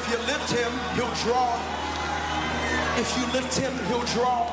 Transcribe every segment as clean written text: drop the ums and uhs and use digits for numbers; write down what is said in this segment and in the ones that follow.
you lift him, he'll draw. If you lift him, he'll draw.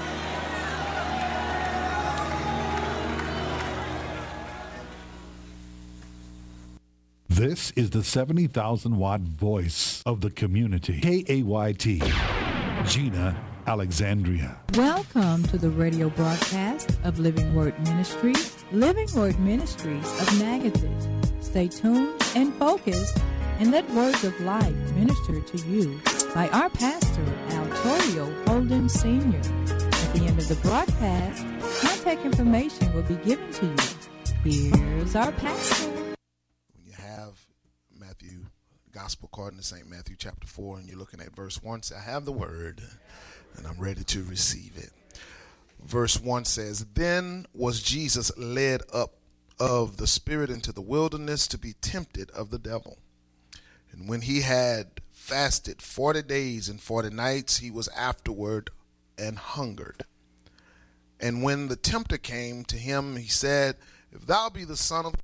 This is the 70,000-watt voice of the community. KAYT, Gina Alexandria. Welcome to the radio broadcast of Living Word Ministries. Living Word Ministries of Natchitoches. Stay tuned and focused and let words of life minister to you by our pastor, Altorio Holden Sr. At the end of the broadcast, contact information will be given to you. Here's our pastor. When you have Matthew, Gospel according to St. Matthew chapter 4, and you're looking at verse 1, say, I have the word, and I'm ready to receive it. Verse 1 says, Then was Jesus led up of the Spirit into the wilderness to be tempted of the devil. And when he had fasted 40 days and 40 nights, he was afterward and hungered. And when the tempter came to him, he said, If thou be the Son of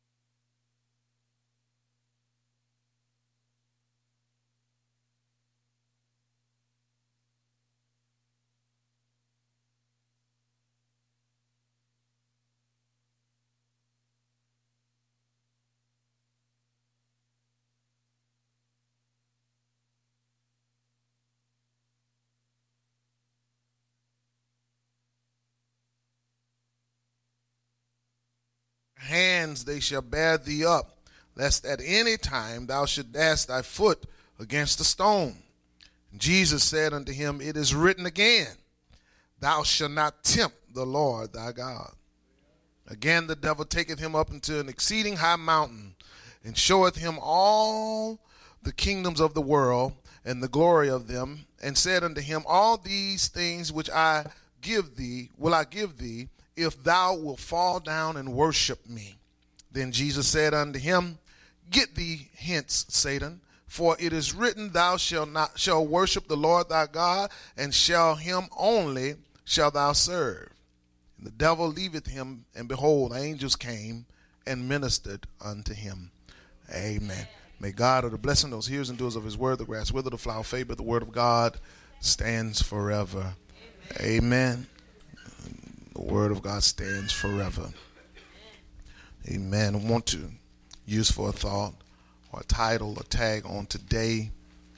hands they shall bear thee up, lest at any time thou should dash thy foot against a stone. And Jesus said unto him, It is written again, Thou shalt not tempt the Lord thy God. Again the devil taketh him up into an exceeding high mountain, and showeth him all the kingdoms of the world, and the glory of them, and said unto him, All these things which I give thee, will I give thee, if thou wilt fall down and worship me. Then Jesus said unto him, Get thee hence, Satan, for it is written, Thou shalt worship the Lord thy God, and him only shalt thou serve. And the devil leaveth him, and behold, angels came and ministered unto him. Amen. May God, of the blessing those hearers and doers of his word, the grass wither, the flower fade, but the word of God stands forever. Amen. The word of God stands forever. Amen. I want to use for a thought or a title, a tag on today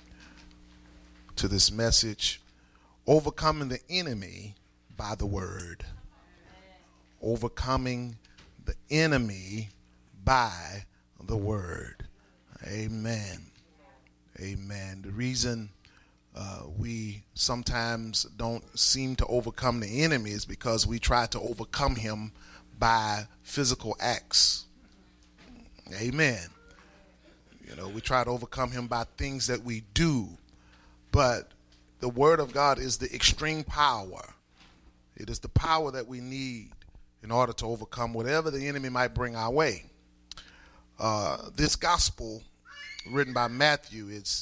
to this message, Overcoming the Enemy by the Word. Overcoming the enemy by the Word. Amen. Amen. The reason we sometimes don't seem to overcome the enemy is because we try to overcome him by physical acts. Amen. You know, we try to overcome him by things that we do, but the word of God is the extreme power. It is the power that we need in order to overcome whatever the enemy might bring our way. This gospel written by Matthew is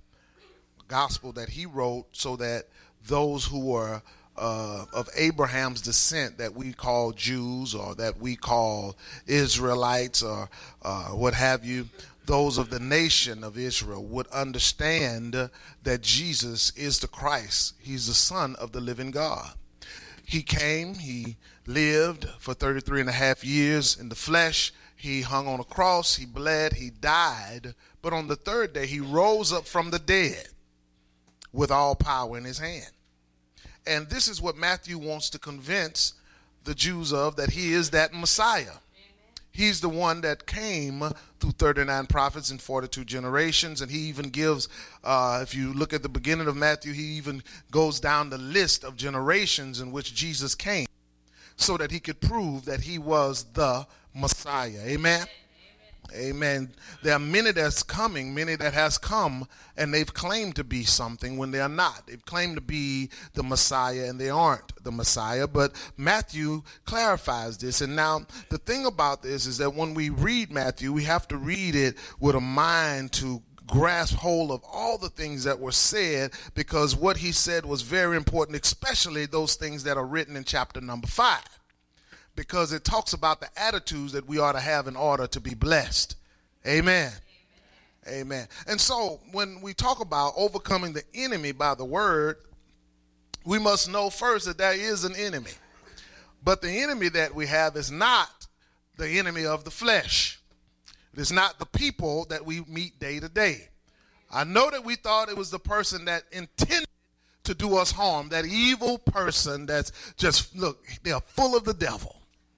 gospel that he wrote so that those who were of Abraham's descent, that we call Jews or that we call Israelites or what have you, those of the nation of Israel would understand that Jesus is the Christ. He's the Son of the living God. He came, he lived for 33 and a half years in the flesh. He hung on a cross, he bled, he died, but on the third day he rose up from the dead with all power in his hand. And this is what Matthew wants to convince the Jews of, that he is that Messiah. Amen. He's the one that came through 39 prophets and 42 generations. And he even gives, if you look at the beginning of Matthew, he even goes down the list of generations in which Jesus came so that he could prove that he was the Messiah. Amen. Amen. There are many that's coming, many that has come, and they've claimed to be something when they are not. They've claimed to be the Messiah, and they aren't the Messiah. But Matthew clarifies this. And now the thing about this is that when we read Matthew, we have to read it with a mind to grasp hold of all the things that were said, because what he said was very important, especially those things that are written in chapter number 5. Because it talks about the attitudes that we ought to have in order to be blessed. Amen. Amen. And so when we talk about overcoming the enemy by the word, we must know first that there is an enemy. But the enemy that we have is not the enemy of the flesh. It is not the people that we meet day to day. I know that we thought it was the person that intended to do us harm, that evil person that's just, look, they are full of the devil.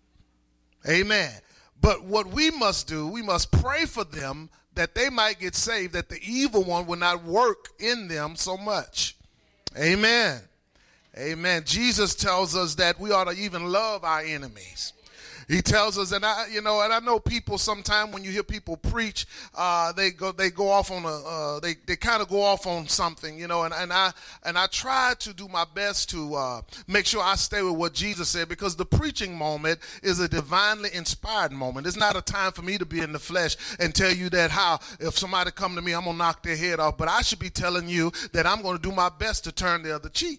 Amen. But what we must do, we must pray for them that they might get saved, that the evil one will not work in them so much. Amen. Amen. Jesus tells us that we ought to even love our enemies. He tells us, and I know people sometimes when you hear people preach, they go off on they kind of go off on something, and I try to do my best to make sure I stay with what Jesus said, because the preaching moment is a divinely inspired moment. It's not a time for me to be in the flesh and tell you that how if somebody come to me, I'm gonna knock their head off, but I should be telling you that I'm gonna do my best to turn the other cheek.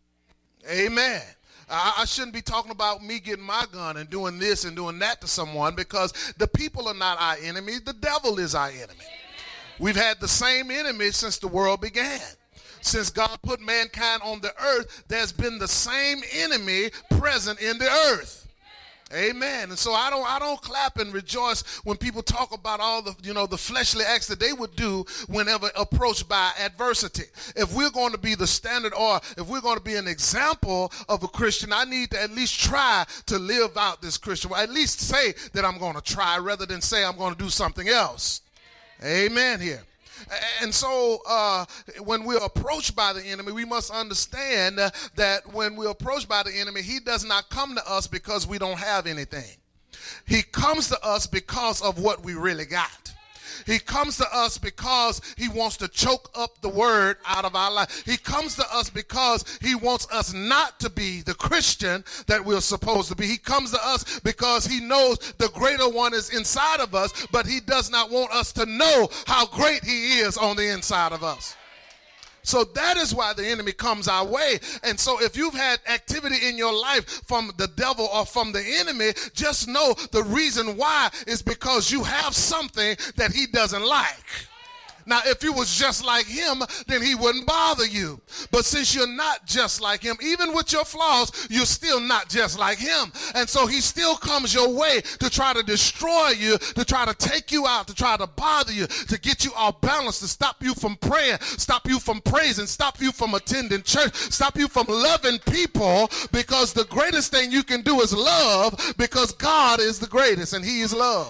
Amen. I shouldn't be talking about me getting my gun and doing this and doing that to someone, because the people are not our enemy. The devil is our enemy. We've had the same enemy since the world began. Since God put mankind on the earth, there's been the same enemy present in the earth. Amen. And so I don't clap and rejoice when people talk about all the, the fleshly acts that they would do whenever approached by adversity. If we're going to be the standard, or if we're going to be an example of a Christian, I need to at least try to live out this Christian. At least say that I'm going to try rather than say I'm going to do something else. Amen here. And so when we're approached by the enemy, we must understand that when we're approached by the enemy, he does not come to us because we don't have anything. He comes to us because of what we really got. He comes to us because he wants to choke up the word out of our life. He comes to us because he wants us not to be the Christian that we're supposed to be. He comes to us because he knows the greater one is inside of us, but he does not want us to know how great he is on the inside of us. So that is why the enemy comes our way. And so if you've had activity in your life from the devil or from the enemy, just know the reason why is because you have something that he doesn't like. Now, if you was just like him, then he wouldn't bother you. But since you're not just like him, even with your flaws, you're still not just like him. And so he still comes your way to try to destroy you, to try to take you out, to try to bother you, to get you off balance, to stop you from praying, stop you from praising, stop you from attending church, stop you from loving people, because the greatest thing you can do is love, because God is the greatest and he is love.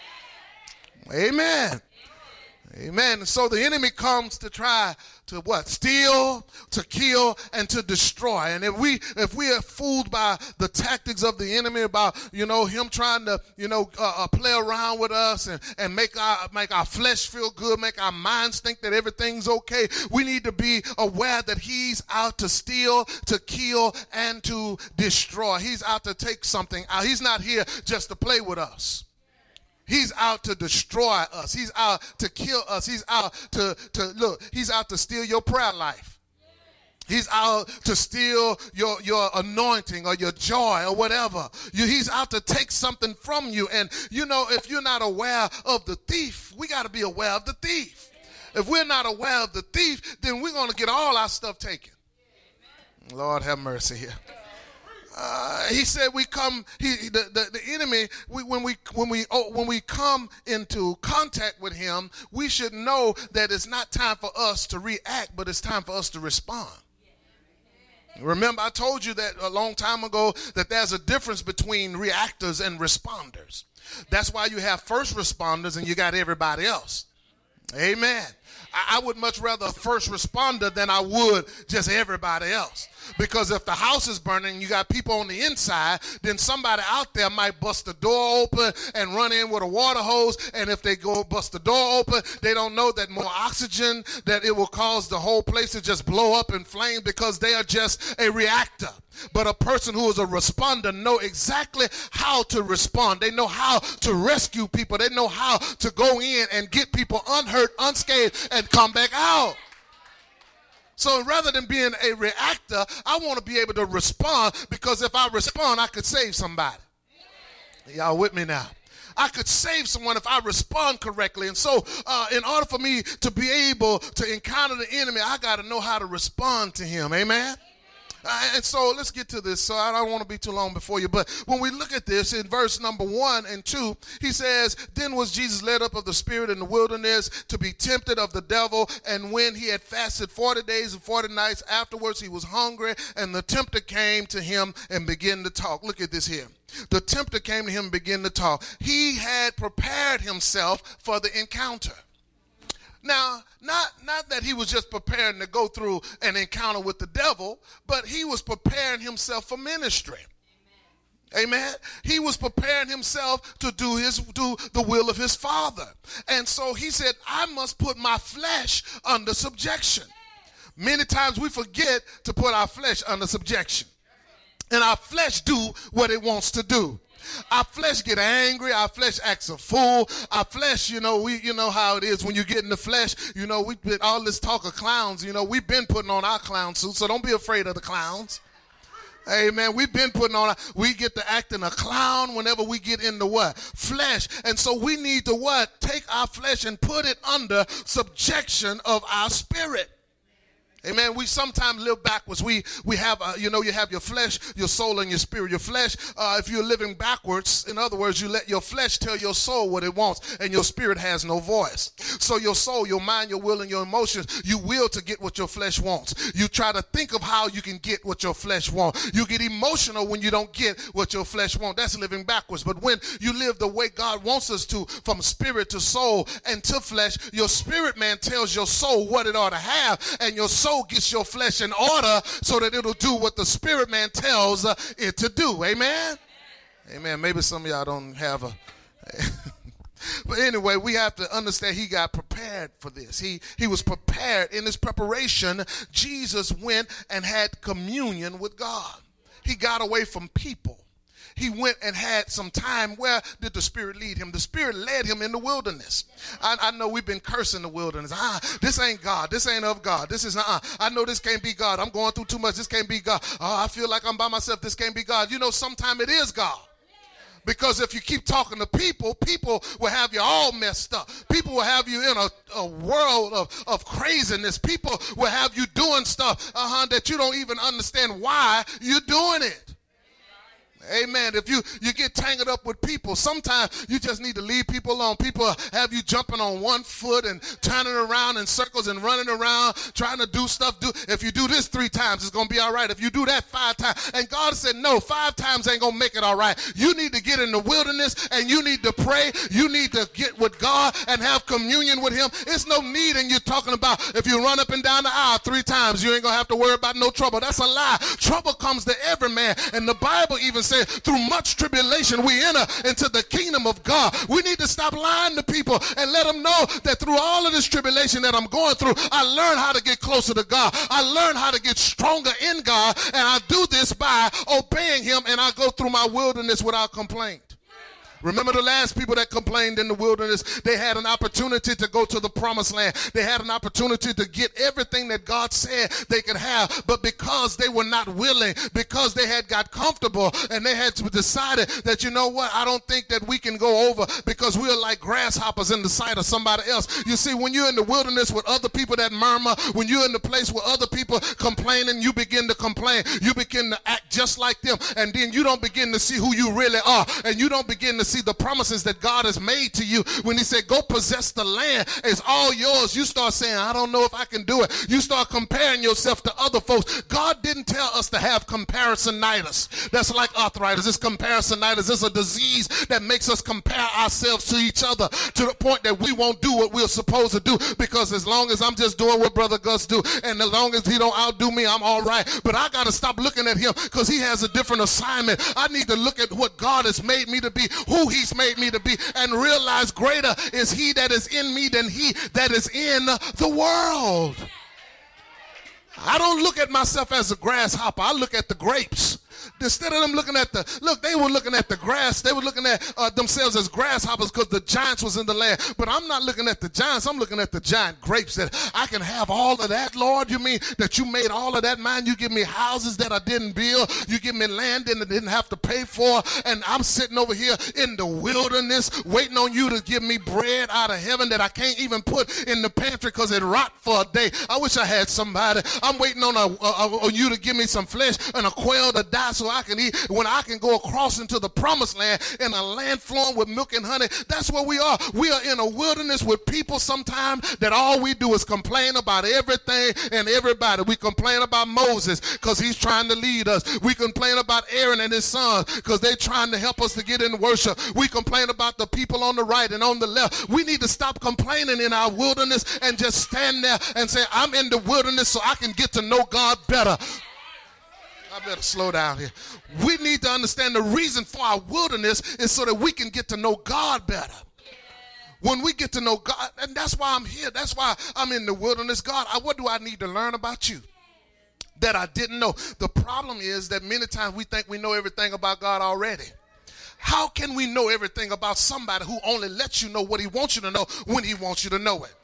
Amen. Amen. So the enemy comes to try to what? Steal, to kill, and to destroy. And if we are fooled by the tactics of the enemy, about him trying to play around with us and make our flesh feel good, make our minds think that everything's okay, we need to be aware that he's out to steal, to kill, and to destroy. He's out to take something out. He's not here just to play with us. He's out to destroy us. He's out to kill us. He's out to look. He's out to steal your prayer life. He's out to steal your anointing or your joy or whatever. He's out to take something from you. And, if you're not aware of the thief, we got to be aware of the thief. If we're not aware of the thief, then we're going to get all our stuff taken. Lord have mercy here. He said we come. The enemy. When we come into contact with him, we should know that it's not time for us to react, but it's time for us to respond. Remember, I told you that a long time ago that there's a difference between reactors and responders. That's why you have first responders and you got everybody else. Amen. I would much rather a first responder than I would just everybody else. Because if the house is burning, you got people on the inside, then somebody out there might bust the door open and run in with a water hose. And if they go bust the door open, they don't know that more oxygen, that it will cause the whole place to just blow up in flames, because they are just a reactor. But a person who is a responder know exactly how to respond. They know how to rescue people. They know how to go in and get people unhurt, unscathed, and come back out. So rather than being a reactor, I want to be able to respond, because if I respond, I could save somebody. Y'all with me now? I could save someone if I respond correctly. And so in order for me to be able to encounter the enemy, I got to know how to respond to him. Amen? And so let's get to this. So I don't want to be too long before you. But when we look at this in verse number 1 and 2, he says, then was Jesus led up of the Spirit in the wilderness to be tempted of the devil. And when he had fasted 40 days and 40 nights, afterwards he was hungry. And the tempter came to him and began to talk. Look at this here. The tempter came to him and began to talk. He had prepared himself for the encounter. Now, not that he was just preparing to go through an encounter with the devil, but he was preparing himself for ministry. Amen. He was preparing himself to do the will of his Father. And so he said, I must put my flesh under subjection. Many times we forget to put our flesh under subjection. And our flesh do what it wants to do. Our flesh get angry. Our flesh acts a fool. Our flesh, you know how it is when you get in the flesh. You know, we been all this talk of clowns. You know, we've been putting on our clown suits, so don't be afraid of the clowns. Amen. We've been putting on, we get to acting a clown whenever we get into what? Flesh. And so we need to what? Take our flesh and put it under subjection of our spirit. Amen. We sometimes live backwards. We have, you have your flesh, your soul, and your spirit. Your flesh, if you're living backwards, in other words, you let your flesh tell your soul what it wants, and your spirit has no voice. So your soul, your mind, your will, and your emotions, you will to get what your flesh wants. You try to think of how you can get what your flesh wants. You get emotional when you don't get what your flesh wants. That's living backwards. But when you live the way God wants us to, from spirit to soul and to flesh, your spirit man tells your soul what it ought to have, and your soul gets your flesh in order so that it'll do what the spirit man tells it to do. Amen? Amen. Maybe some of y'all don't have a... But anyway, we have to understand he got prepared for this. He was prepared. In his preparation, Jesus went and had communion with God. He got away from people. He went and had some time. Where did the Spirit lead him? The Spirit led him in the wilderness. I know we've been cursing the wilderness. This ain't God. This ain't of God. This is I know this can't be God. I'm going through too much. This can't be God. I feel like I'm by myself. This can't be God. You know, sometimes it is God. Because if you keep talking to people, people will have you all messed up. People will have you in a world of craziness. People will have you doing stuff that you don't even understand why you're doing it. Amen. If you get tangled up with people, sometimes you just need to leave people alone. People have you jumping on one foot and turning around in circles and running around trying to do stuff. If you do this 3 times, it's going to be all right. If you do that 5 times. And God said, no, 5 times ain't going to make it all right. You need to get in the wilderness and you need to pray. You need to get with God and have communion with him. It's no need in you talking about if you run up and down the aisle 3 times, you ain't going to have to worry about no trouble. That's a lie. Trouble comes to every man. And the Bible even says, through much tribulation we enter into the kingdom of God. We need to stop lying to people and let them know that through all of this tribulation that I'm going through, I learn how to get closer to God. I learn how to get stronger in God, and I do this by obeying him, and I go through my wilderness without complaint. Remember the last people that complained in the wilderness? They had an opportunity to go to the promised land. They had an opportunity to get everything that God said they could have. But because they were not willing, because they had got comfortable and they had decided that, you know what, I don't think that we can go over because we are like grasshoppers in the sight of somebody else. You see, when you're in the wilderness with other people that murmur, when you're in the place where other people complaining, you begin to complain. You begin to act just like them. And then you don't begin to see who you really are. And you don't begin to see the promises that God has made to you. When he said, go possess the land, it's all yours. You start saying, I don't know if I can do it. You start comparing yourself to other folks. God didn't tell us to have comparisonitis. That's like arthritis. It's comparisonitis. It's a disease that makes us compare ourselves to each other to the point that we won't do what we're supposed to do, because as long as I'm just doing what Brother Gus do, and as long as he don't outdo me, I'm all right. But I got to stop looking at him because he has a different assignment. I need to look at what God has made me to be, who he's made me to be, and realize greater is he that is in me than he that is in the world. I don't look at myself as a grasshopper. I look at the grapes. Instead of them looking at they were looking at the grass. They were looking at themselves as grasshoppers because the giants was in the land. But I'm not looking at the giants. I'm looking at the giant grapes that I can have all of that, Lord. You mean that you made all of that mine? You give me houses that I didn't build. You give me land that I didn't have to pay for. And I'm sitting over here in the wilderness waiting on you to give me bread out of heaven that I can't even put in the pantry because it rot for a day. I wish I had somebody. I'm waiting on you to give me some flesh and a quail to die so I can eat when I can go across into the promised land in a land flowing with milk and honey. That's where we are. We are in a wilderness with people sometimes that all we do is complain about everything and everybody. We complain about Moses because he's trying to lead us. We complain about Aaron and his sons because they're trying to help us to get in worship. We complain about the people on the right and on the left. We need to stop complaining in our wilderness and just stand there and say, I'm in the wilderness so I can get to know God better. I better slow down here. We need to understand the reason for our wilderness is so that we can get to know God better. When we get to know God, and that's why I'm here. That's why I'm in the wilderness. God, what do I need to learn about you that I didn't know? The problem is that many times we think we know everything about God already. How can we know everything about somebody who only lets you know what he wants you to know when he wants you to know it?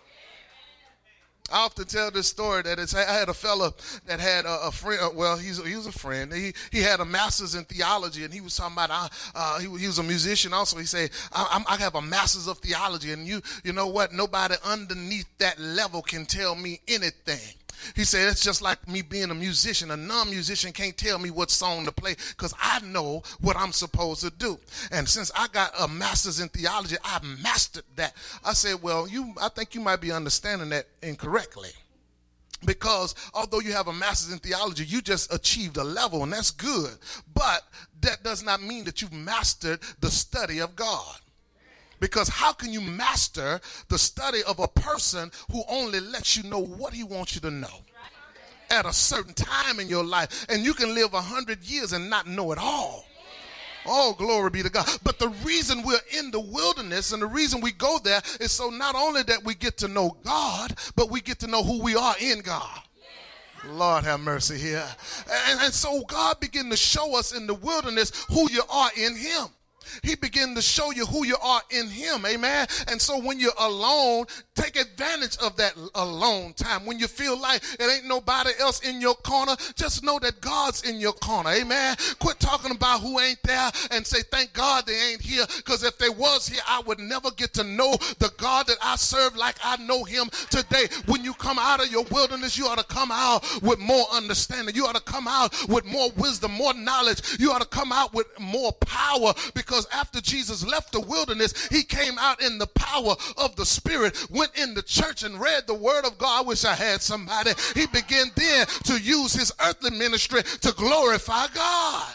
I often tell this story that I had a fella that had a friend. Well, he was a friend. He had a master's in theology, and he was talking about. He was a musician also. He said, "I have a master's of theology, and you know what? Nobody underneath that level can tell me anything." He said, it's just like me being a musician. A non-musician can't tell me what song to play because I know what I'm supposed to do. And since I got a master's in theology, I've mastered that. I said, well, I think you might be understanding that incorrectly. Because although you have a master's in theology, you just achieved a level, and that's good. But that does not mean that you've mastered the study of God. Because how can you master the study of a person who only lets you know what he wants you to know at a certain time in your life? And you can live 100 years and not know it all. Oh, glory be to God. But the reason we're in the wilderness and the reason we go there is so not only that we get to know God, but we get to know who we are in God. Lord have mercy here. And so God began to show us in the wilderness who you are in him. He began to show you who you are in him, amen? And so when you're alone, take advantage of that alone time. When you feel like it ain't nobody else in your corner, just know that God's in your corner, amen? Quit talking about who ain't there and say, thank God they ain't here, because if they was here, I would never get to know the God that I serve like I know him today. When you come out of your wilderness, you ought to come out with more understanding. You ought to come out with more wisdom, more knowledge. You ought to come out with more power, because after Jesus left the wilderness, he came out in the power of the Spirit, went in the church and read the word of God. I wish I had somebody. He began then to use his earthly ministry to glorify God.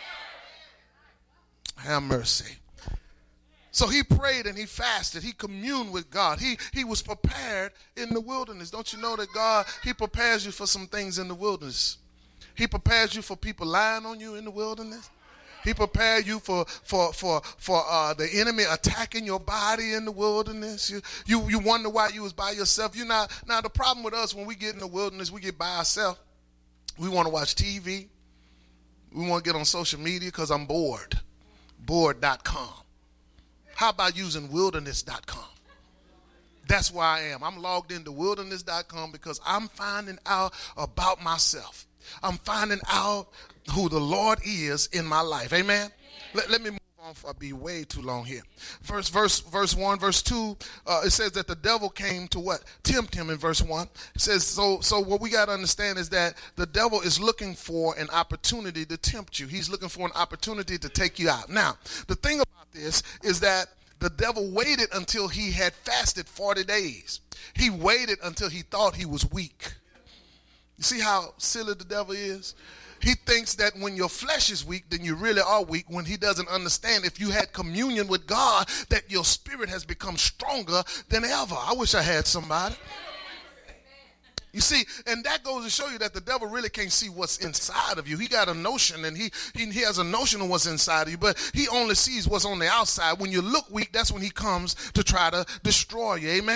Have mercy. So he prayed and he fasted. He communed with God. He was prepared in the wilderness. Don't you know that God, he prepares you for some things in the wilderness? He prepares you for people lying on you in the wilderness. He prepared you for the enemy attacking your body in the wilderness. You wonder why you was by yourself. Now the problem with us when we get in the wilderness, we get by ourselves. We want to watch TV. We want to get on social media because I'm bored. Bored.com. How about using wilderness.com? That's where I am. I'm logged into wilderness.com because I'm finding out about myself. I'm finding out who the Lord is in my life. Amen. Let me move on. I'll be way too long here. Verse 1, verse 2, it says that the devil came to what? Tempt him in verse 1. It says, so what we got to understand is that the devil is looking for an opportunity to tempt you. He's looking for an opportunity to take you out. Now, the thing about this is that the devil waited until he had fasted 40 days. He waited until he thought he was weak. You see how silly the devil is? He thinks that when your flesh is weak, then you really are weak, when he doesn't understand if you had communion with God, that your spirit has become stronger than ever. I wish I had somebody. You see, and that goes to show you that the devil really can't see what's inside of you. He got a notion, and he has a notion of what's inside of you, but he only sees what's on the outside. When you look weak, that's when he comes to try to destroy you. Amen?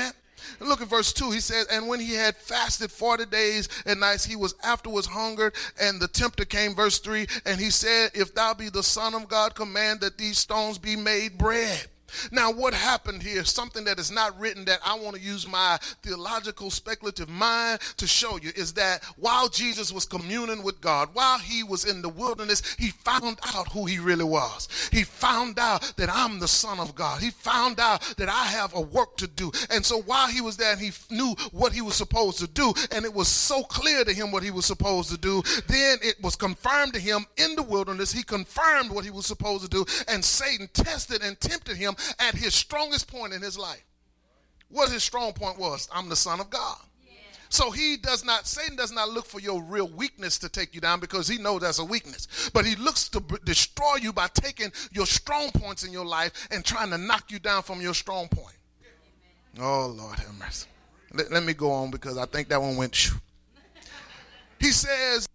Look at verse 2. He says, and when he had fasted 40 days and nights, he was afterwards hungered, and the tempter came, verse 3, and he said, if thou be the Son of God, command that these stones be made bread. Now, what happened here, something that is not written that I want to use my theological speculative mind to show you, is that while Jesus was communing with God, while he was in the wilderness, he found out who he really was. He found out that I'm the Son of God. He found out that I have a work to do. And so while he was there, and he knew what he was supposed to do, and it was so clear to him what he was supposed to do, then it was confirmed to him in the wilderness. He confirmed what he was supposed to do, and Satan tested and tempted him at his strongest point in his life. What his strong point was, I'm the Son of God. Yeah. So Satan does not look for your real weakness to take you down, because he knows that's a weakness. But he looks to destroy you by taking your strong points in your life and trying to knock you down from your strong point. Amen. Oh, Lord have mercy. Let me go on, because I think that one went shoo. He says,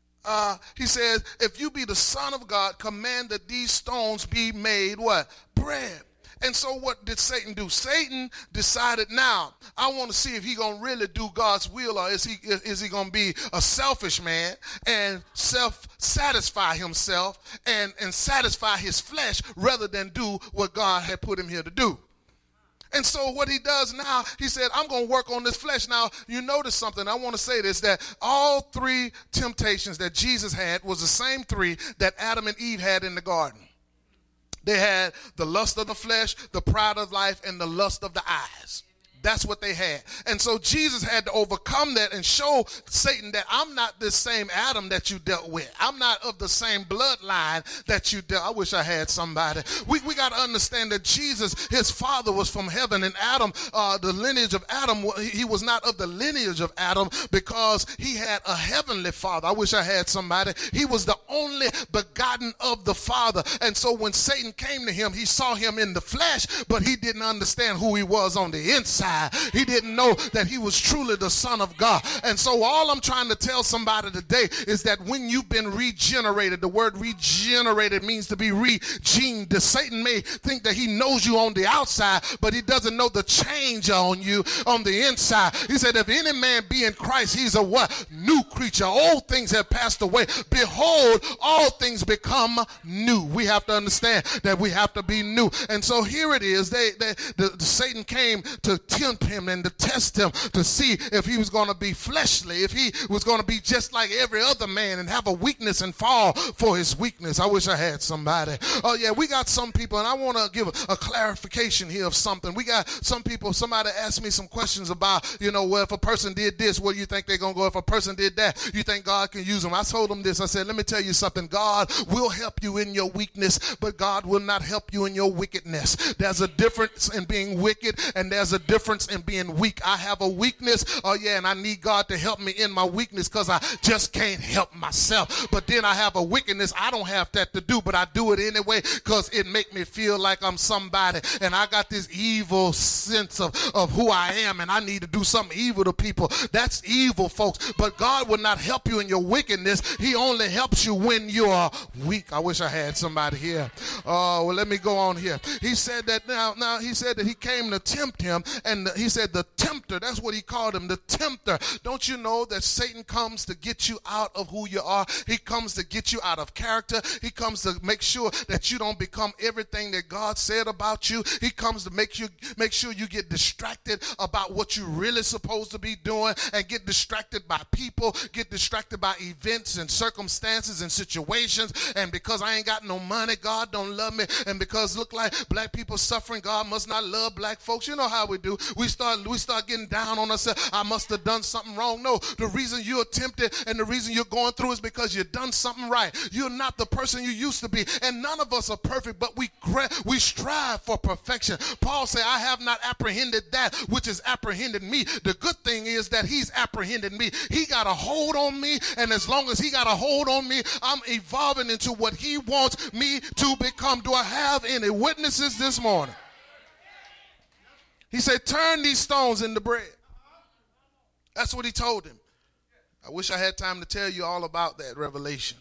if you be the Son of God, command that these stones be made what? Bread. And so what did Satan do? Satan decided, now, I want to see if he's going to really do God's will, or is he going to be a selfish man and self-satisfy himself and satisfy his flesh rather than do what God had put him here to do. And so what he does now, he said, I'm going to work on this flesh. Now, you notice something. I want to say this, that all three temptations that Jesus had was the same three that Adam and Eve had in the garden. They had the lust of the flesh, the pride of life, and the lust of the eyes. That's what they had. And so Jesus had to overcome that and show Satan that I'm not this same Adam that you dealt with. I'm not of the same bloodline that you dealt. I wish I had somebody. We got to understand that Jesus, his father was from heaven, and Adam, the lineage of Adam, he was not of the lineage of Adam because he had a heavenly father. I wish I had somebody. He was the only begotten of the Father. And so when Satan came to him, he saw him in the flesh, but he didn't understand who he was on the inside. He didn't know that he was truly the Son of God. And so all I'm trying to tell somebody today is that when you've been regenerated, the word regenerated means to be regened. Satan may think that he knows you on the outside, but he doesn't know the change on you on the inside. He said, if any man be in Christ, he's a what? New creature. Old things have passed away. Behold, all things become new. We have to understand that we have to be new. And so here it is. Satan came to tempt him and to test him to see if he was going to be fleshly, if he was going to be just like every other man and have a weakness and fall for his weakness. I wish I had somebody. Oh yeah, we got some people, and I want to give a clarification here of something. We got some people, somebody asked me some questions about, well, if a person did this, where do you think they're going to go? If a person did that, you think God can use them? I told them this. I said, let me tell you something. God will help you in your weakness, but God will not help you in your wickedness. There's a difference in being wicked, and there's a difference in being weak. I have a weakness, and I need God to help me in my weakness because I just can't help myself. But then I have a wickedness. I don't have that to do, but I do it anyway because it make me feel like I'm somebody, and I got this evil sense of who I am, and I need to do something evil to people. That's evil, folks. But God will not help you in your wickedness. He only helps you when you are weak. I wish I had somebody here. Well, let me go on here. He said that now he said that he came to tempt him, and he said the tempter, that's what he called him, the tempter. Don't you know that Satan comes to get you out of who you are? He comes to get you out of character. He comes to make sure that you don't become everything that God said about you. He comes to make sure you get distracted about what you're really supposed to be doing, and get distracted by people, get distracted by events and circumstances and situations. And because I ain't got no money, God don't love me. And because look like black people suffering, God must not love black folks. You know how we do. We start getting down on ourselves. I must have done something wrong. No, the reason you're tempted and the reason you're going through is because you've done something right. You're not the person you used to be. And none of us are perfect, but we strive for perfection. Paul said, I have not apprehended that which is apprehended me. The good thing is that he's apprehended me. He got a hold on me, and as long as he got a hold on me, I'm evolving into what he wants me to become. Do I have any witnesses this morning? He said, turn these stones into bread. That's what he told him. I wish I had time to tell you all about that revelation.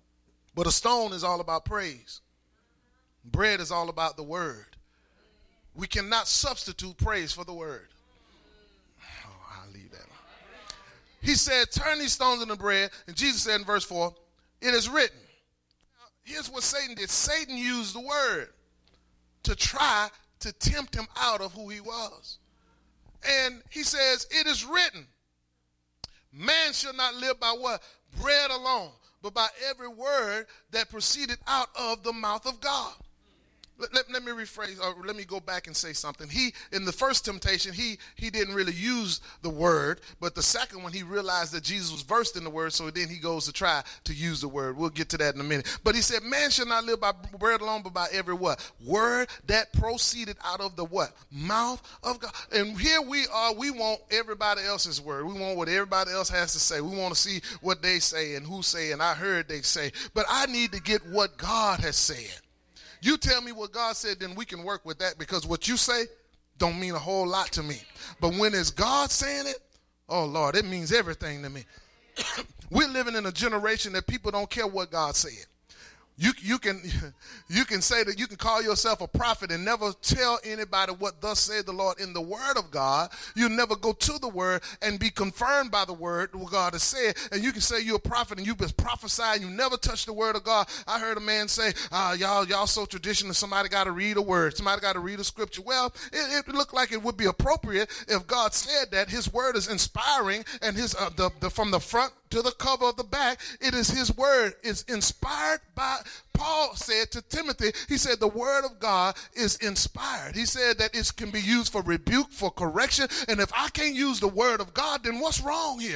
But a stone is all about praise. Bread is all about the word. We cannot substitute praise for the word. Oh, I'll leave that. He said, turn these stones into bread. And Jesus said in verse 4, it is written. Now, here's what Satan did. Satan used the word to try to tempt him out of who he was. And he says, it is written, man shall not live by what? Bread alone, but by every word that proceeded out of the mouth of God. Let me rephrase, or let me go back and say something. In the first temptation, he didn't really use the word, but the second one, he realized that Jesus was versed in the word, so then he goes to try to use the word. We'll get to that in a minute. But he said, man shall not live by bread alone, but by every what? Word that proceeded out of the what? Mouth of God. And here we are, we want everybody else's word. We want what everybody else has to say. We want to see what they say and who say, and I heard they say. But I need to get what God has said. You tell me what God said, then we can work with that, because what you say don't mean a whole lot to me. But when it's God saying it, oh, Lord, it means everything to me. We're living in a generation that people don't care what God said. You can say that you can call yourself a prophet and never tell anybody what thus said the Lord in the word of God. You never go to the word and be confirmed by the word what God has said. And you can say you're a prophet and you've been prophesying. You never touch the word of God. I heard a man say, y'all so traditional. Somebody got to read a word. Somebody got to read a scripture. Well, it looked like it would be appropriate if God said that his word is inspiring, and his from the front to the cover of the back, it is his word. It's inspired by, Paul said to Timothy, he said the word of God is inspired. He said that it can be used for rebuke, for correction. And if I can't use the word of God, then what's wrong here?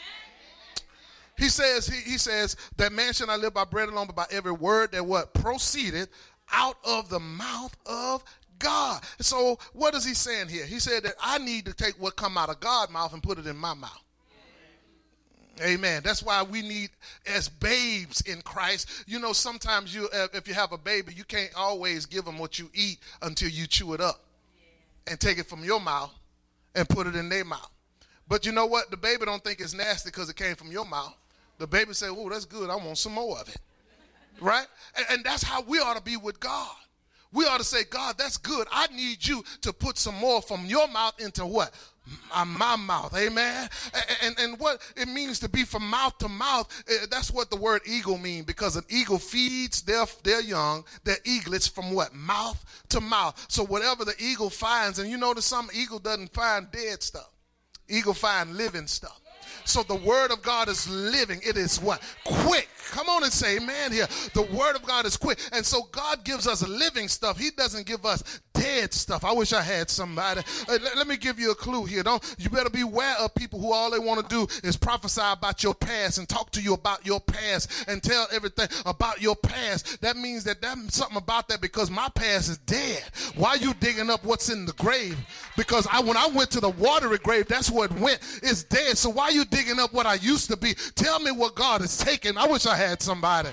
He says that man shall not live by bread alone, but by every word that what? Proceeded out of the mouth of God. So what is he saying here? He said that I need to take what come out of God's mouth and put it in my mouth. Amen. That's why we need, as babes in Christ, you know, sometimes if you have a baby, you can't always give them what you eat until you chew it up and take it from your mouth and put it in their mouth. But you know what? The baby don't think it's nasty because it came from your mouth. The baby say, oh, that's good. I want some more of it. Right? And that's how we ought to be with God. We ought to say, God, that's good. I need you to put some more from your mouth into what? My mouth. Amen. And what it means to be from mouth to mouth, that's what the word eagle means, because an eagle feeds their young, their eaglets, from what? Mouth to mouth. So whatever the eagle finds, and you notice some eagle doesn't find dead stuff. Eagle find living stuff. So the word of God is living. It is what? Quick. Come on and say amen here. The word of God is quick. And so God gives us living stuff. He doesn't give us dead stuff. I wish I had somebody. Let me give you a clue here. You better beware of people who all they want to do is prophesy about your past and talk to you about your past and tell everything about your past. That means that there's something about that, because my past is dead. Why are you digging up what's in the grave? Because when I went to the watery grave, that's where it went. It's dead. So why are you digging up what I used to be? Tell me what God has taken. I wish I had somebody.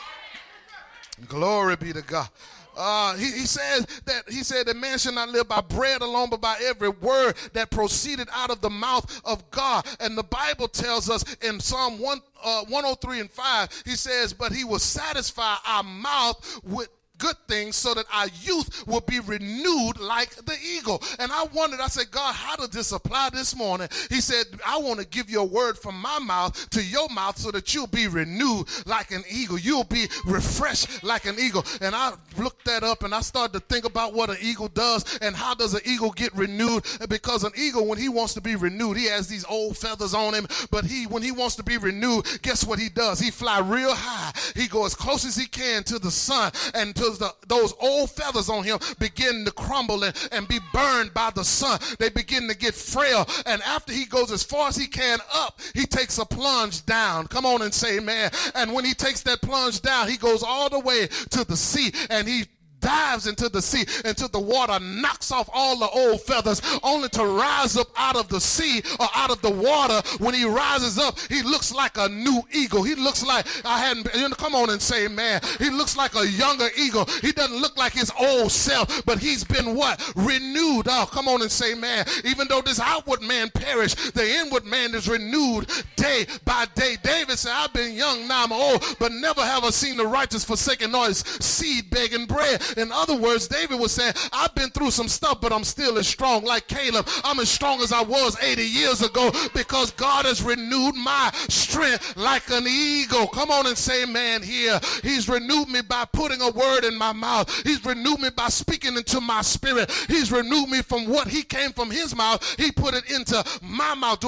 Glory be to God. He said that man shall not live by bread alone, but by every word that proceeded out of the mouth of God. And the Bible tells us in Psalm 103 and 5, he says, but he will satisfy our mouth with good things so that our youth will be renewed like the eagle. And I wondered, I said, God, how does this apply this morning? He said, I want to give you a word from my mouth to your mouth so that you'll be renewed like an eagle. You'll be refreshed like an eagle. And I looked that up and I started to think about what an eagle does and how does an eagle get renewed. Because an eagle, when he wants to be renewed, he has these old feathers on him. But when he wants to be renewed, guess what he does? He fly real high. He goes as close as he can to the sun, and those old feathers on him begin to crumble and be burned by the sun. They begin to get frail. And after he goes as far as he can up, he takes a plunge down. Come on and say amen. And when he takes that plunge down, he goes all the way to the sea, and he dives into the sea, until the water knocks off all the old feathers, only to rise up out of the sea or out of the water. When he rises up, he looks like a new eagle. He looks like come on and say amen. He looks like a younger eagle. He doesn't look like his old self, but he's been what? Renewed. Oh, come on and say amen. Even though this outward man perish, the inward man is renewed day by day. David said, I've been young, now I'm old, but never have I seen the righteous forsaken nor his seed begging bread. In other words, David was saying, I've been through some stuff, but I'm still as strong. Like Caleb, I'm as strong as I was 80 years ago because God has renewed my strength like an eagle. Come on and say amen here. He's renewed me by putting a word in my mouth. He's renewed me by speaking into my spirit. He's renewed me from what he came from his mouth. He put it into my mouth.